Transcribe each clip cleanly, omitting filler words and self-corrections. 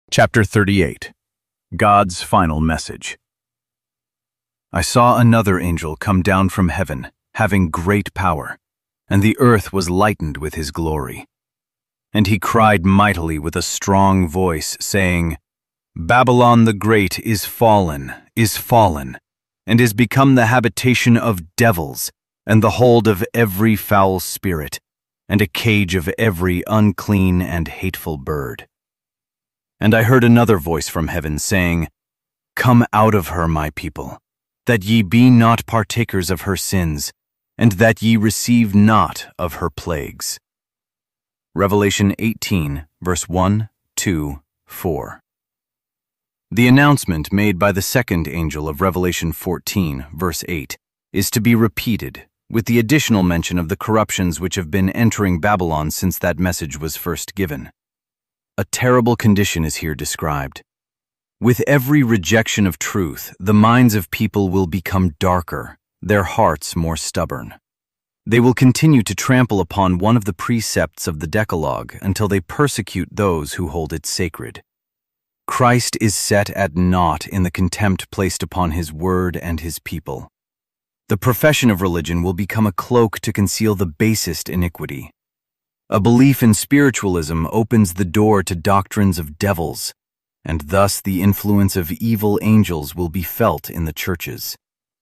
Chapter 38. God's Final Message. I saw another angel come down from heaven, having great power, and the earth was lightened with his glory. And he cried mightily with a strong voice, saying, Babylon the Great is fallen, and is become the habitation of devils, and the hold of every foul spirit, and a cage of every unclean and hateful bird. And I heard another voice from heaven saying, Come out of her, my people, that ye be not partakers of her sins, and that ye receive not of her plagues. Revelation 18, verse 1, 2, 4. The announcement made by the second angel of Revelation 14, verse 8, is to be repeated, with the additional mention of the corruptions which have been entering Babylon since that message was first given. A terrible condition is here described. With every rejection of truth, the minds of people will become darker, their hearts more stubborn. They will continue to trample upon one of the precepts of the Decalogue until they persecute those who hold it sacred. Christ is set at naught in the contempt placed upon his word and his people. The profession of religion will become a cloak to conceal the basest iniquity. A belief in spiritualism opens the door to doctrines of devils, and thus the influence of evil angels will be felt in the churches.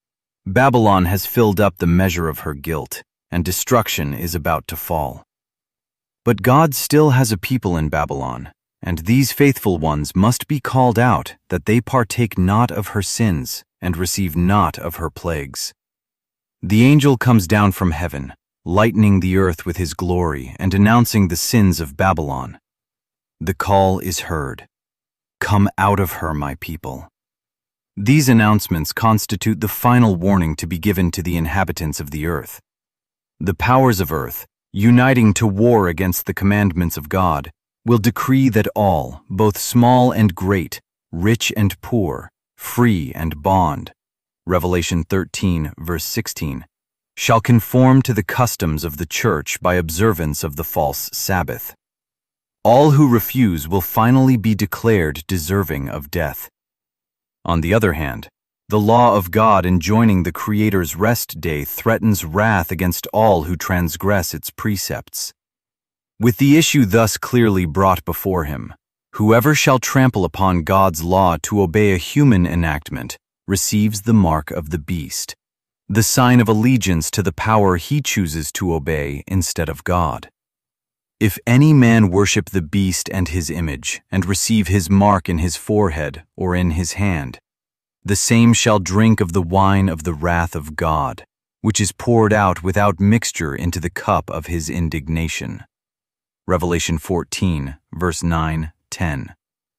Babylon has filled up the measure of her guilt, and destruction is about to fall. But God still has a people in Babylon, and these faithful ones must be called out that they partake not of her sins and receive not of her plagues. The angel comes down from heaven, lightening the earth with his glory and announcing the sins of Babylon. The call is heard. Come out of her, my people. These announcements constitute the final warning to be given to the inhabitants of the earth. The powers of earth, uniting to war against the commandments of God, will decree that all, both small and great, rich and poor, free and bond, Revelation 13, verse 16, shall conform to the customs of the church by observance of the false Sabbath. All who refuse will finally be declared deserving of death. On the other hand, the law of God enjoining the Creator's rest day threatens wrath against all who transgress its precepts. With the issue thus clearly brought before him, whoever shall trample upon God's law to obey a human enactment receives the mark of the beast, the sign of allegiance to the power he chooses to obey instead of God. If any man worship the beast and his image, and receive his mark in his forehead or in his hand, the same shall drink of the wine of the wrath of God, which is poured out without mixture into the cup of his indignation. Revelation 14, verse 9, 10.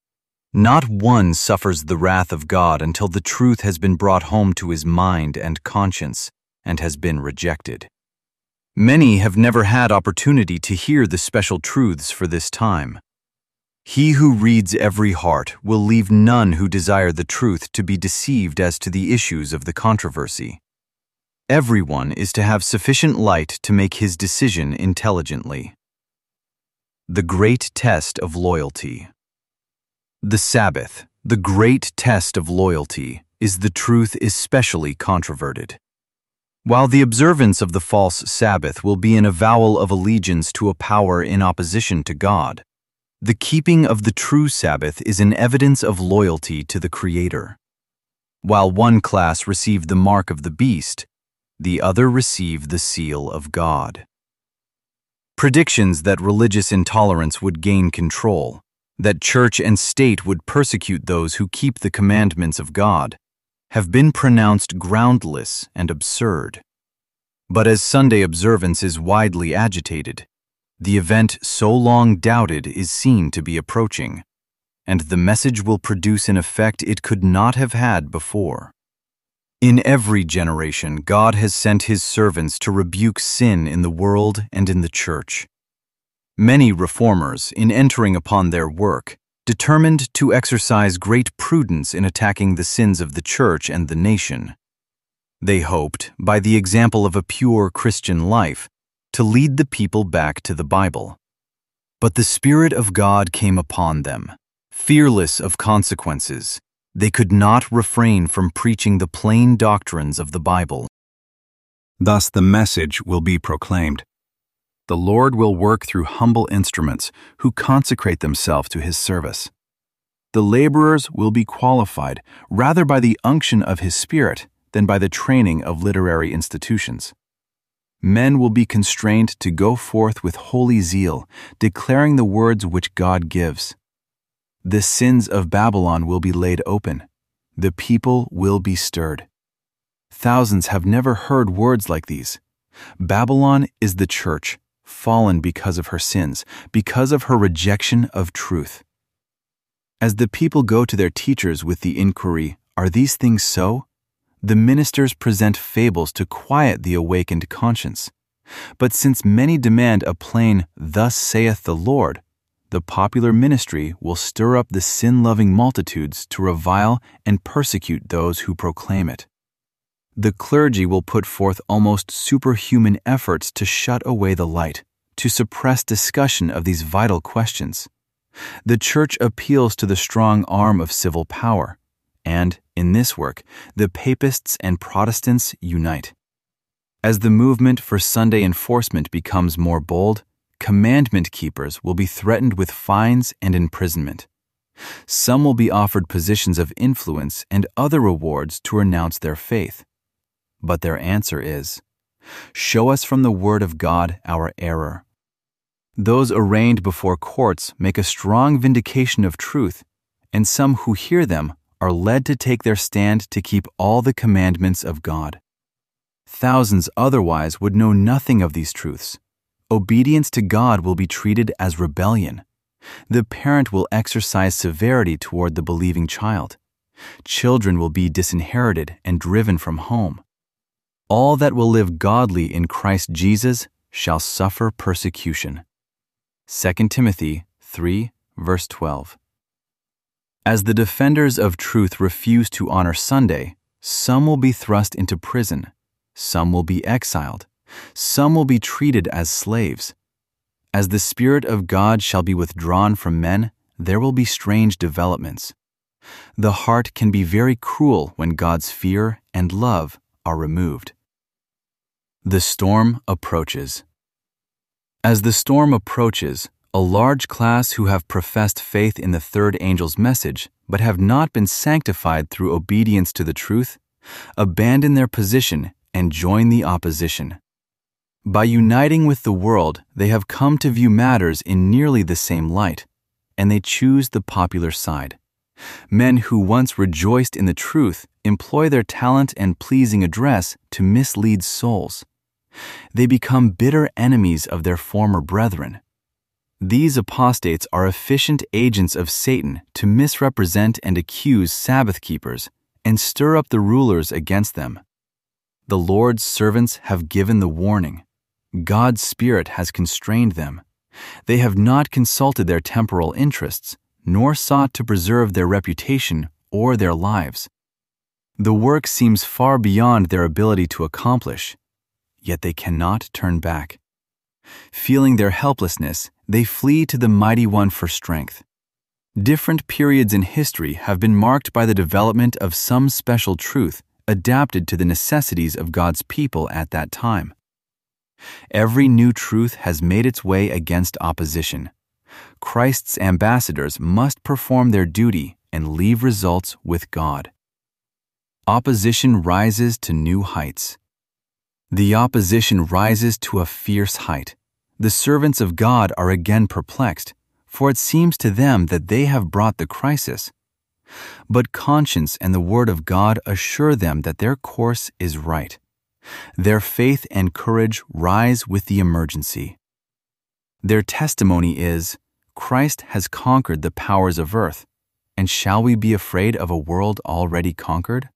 Not one suffers the wrath of God until the truth has been brought home to his mind and conscience and has been rejected. Many have never had opportunity to hear the special truths for this time. He who reads every heart will leave none who desire the truth to be deceived as to the issues of the controversy. Everyone is to have sufficient light to make his decision intelligently. The great test of loyalty. The Sabbath, the great test of loyalty, is the truth especially controverted. While the observance of the false Sabbath will be an avowal of allegiance to a power in opposition to God, the keeping of the true Sabbath is an evidence of loyalty to the Creator. While one class received the mark of the beast, the other received the seal of God. Predictions that religious intolerance would gain control, that church and state would persecute those who keep the commandments of God, have been pronounced groundless and absurd. But as Sunday observance is widely agitated, the event so long doubted is seen to be approaching, and the message will produce an effect it could not have had before. In every generation, God has sent his servants to rebuke sin in the world and in the church. Many reformers, in entering upon their work, determined to exercise great prudence in attacking the sins of the church and the nation. They hoped, by the example of a pure Christian life, to lead the people back to the Bible. But the Spirit of God came upon them, Fearless of consequences, they could not refrain from preaching the plain doctrines of the Bible. Thus the message will be proclaimed. The Lord will work through humble instruments who consecrate themselves to His service. The laborers will be qualified rather by the unction of His Spirit than by the training of literary institutions. Men will be constrained to go forth with holy zeal, declaring the words which God gives. The sins of Babylon will be laid open. The people will be stirred. Thousands have never heard words like these. Babylon is the church, fallen because of her sins, because of her rejection of truth. As the people go to their teachers with the inquiry, "Are these things so?" the ministers present fables to quiet the awakened conscience. But since many demand a plain, "Thus saith the Lord," the popular ministry will stir up the sin-loving multitudes to revile and persecute those who proclaim it. The clergy will put forth almost superhuman efforts to shut away the light, to suppress discussion of these vital questions. The Church appeals to the strong arm of civil power, and, in this work, the Papists and Protestants unite. As the movement for Sunday enforcement becomes more bold, commandment keepers will be threatened with fines and imprisonment. Some will be offered positions of influence and other rewards to renounce their faith. But their answer is, "Show us from the Word of God our error." Those arraigned before courts make a strong vindication of truth, and some who hear them are led to take their stand to keep all the commandments of God. Thousands otherwise would know nothing of these truths. Obedience to God will be treated as rebellion. The parent will exercise severity toward the believing child. Children will be disinherited and driven from home. All that will live godly in Christ Jesus shall suffer persecution. 2 Timothy 3, verse 12. As the defenders of truth refuse to honor Sunday, some will be thrust into prison, some will be exiled, some will be treated as slaves. As the Spirit of God shall be withdrawn from men, there will be strange developments. The heart can be very cruel when God's fear and love are removed. The storm approaches. As the storm approaches, a large class who have professed faith in the third angel's message but have not been sanctified through obedience to the truth, abandon their position and join the opposition. By uniting with the world, they have come to view matters in nearly the same light, and they choose the popular side. Men who once rejoiced in the truth employ their talent and pleasing address to mislead souls. They become bitter enemies of their former brethren. These apostates are efficient agents of Satan to misrepresent and accuse Sabbath keepers and stir up the rulers against them. The Lord's servants have given the warning. God's Spirit has constrained them. They have not consulted their temporal interests, nor sought to preserve their reputation or their lives. The work seems far beyond their ability to accomplish, yet they cannot turn back. Feeling their helplessness, they flee to the Mighty One for strength. Different periods in history have been marked by the development of some special truth adapted to the necessities of God's people at that time. Every new truth has made its way against opposition. Christ's ambassadors must perform their duty and leave results with God. Opposition rises to new heights. The opposition rises to a fierce height. The servants of God are again perplexed, for it seems to them that they have brought the crisis. But conscience and the Word of God assure them that their course is right. Their faith and courage rise with the emergency. Their testimony is, Christ has conquered the powers of earth, and shall we be afraid of a world already conquered?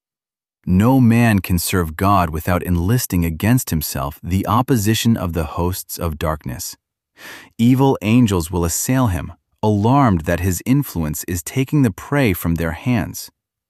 No man can serve God without enlisting against himself the opposition of the hosts of darkness. Evil angels will assail him, alarmed that his influence is taking the prey from their hands.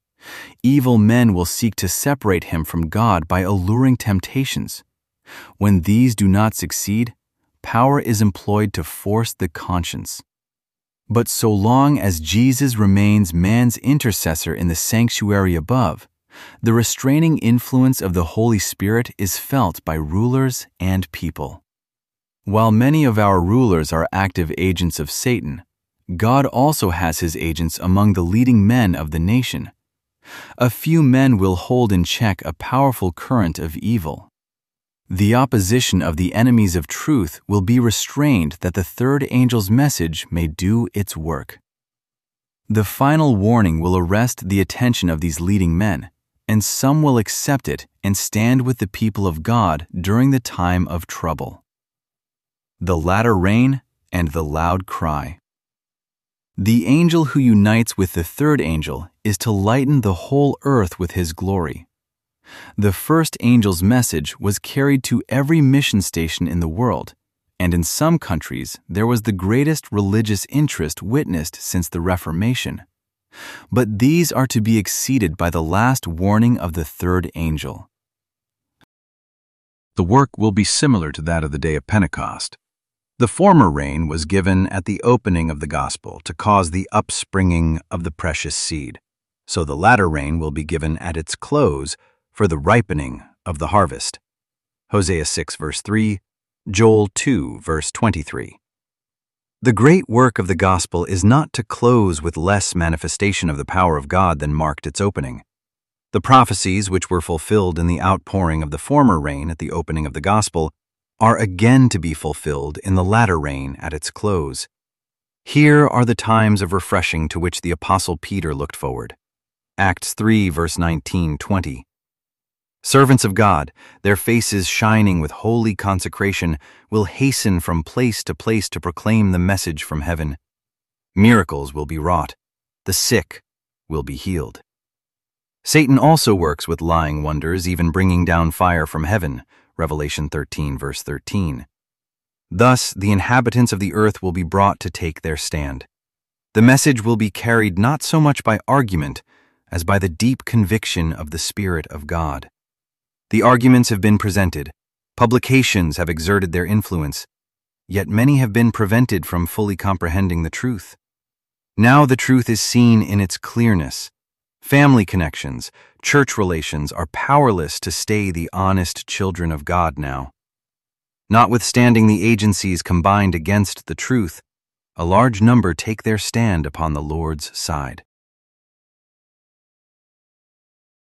Evil men will seek to separate him from God by alluring temptations. When these do not succeed, power is employed to force the conscience. But so long as Jesus remains man's intercessor in the sanctuary above, the restraining influence of the Holy Spirit is felt by rulers and people. While many of our rulers are active agents of Satan, God also has his agents among the leading men of the nation. A few men will hold in check a powerful current of evil. The opposition of the enemies of truth will be restrained that the third angel's message may do its work. The final warning will arrest the attention of these leading men, and some will accept it and stand with the people of God during the time of trouble. The latter rain and the loud cry. The angel who unites with the third angel is to lighten the whole earth with his glory. The first angel's message was carried to every mission station in the world, and in some countries there was the greatest religious interest witnessed since the Reformation. But these are to be exceeded by the last warning of the third angel. The work will be similar to that of the day of Pentecost. The former rain was given at the opening of the gospel to cause the upspringing of the precious seed, so the latter rain will be given at its close for the ripening of the harvest. Hosea 6 verse 3, Joel 2 verse 23. The great work of the gospel is not to close with less manifestation of the power of God than marked its opening. The prophecies which were fulfilled in the outpouring of the former rain at the opening of the gospel are again to be fulfilled in the latter rain at its close. Here are the times of refreshing to which the Apostle Peter looked forward. Acts 3 verse 19-20. Servants of God, their faces shining with holy consecration, will hasten from place to place to proclaim the message from heaven. Miracles will be wrought. The sick will be healed. Satan also works with lying wonders, even bringing down fire from heaven. Revelation 13 verse 13. Thus, the inhabitants of the earth will be brought to take their stand. The message will be carried not so much by argument as by the deep conviction of the Spirit of God. The arguments have been presented, publications have exerted their influence, yet many have been prevented from fully comprehending the truth. Now the truth is seen in its clearness. Family connections, church relations are powerless to stay the honest children of God now. Notwithstanding the agencies combined against the truth, a large number take their stand upon the Lord's side.